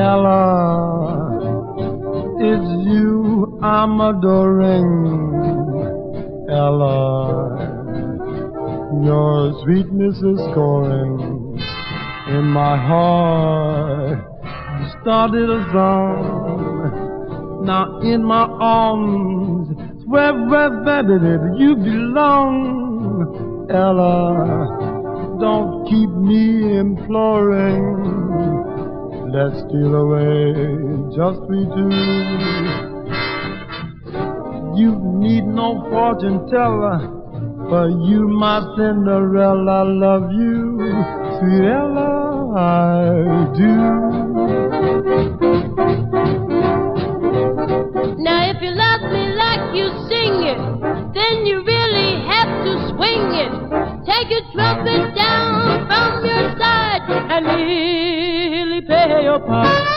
Ella, it's you I'm adoring. Ella, your sweetness is scoring in my heart. You started a song, now in my arms, where baby you belong. Ella, don't keep me imploring. Let's steal away, just we two. You need no fortune teller, for you my Cinderella. Love you, sweet Ella, I do. Now if you love me like you sing it, then you really have to swing it. Take your trumpet down from your side and really play your part.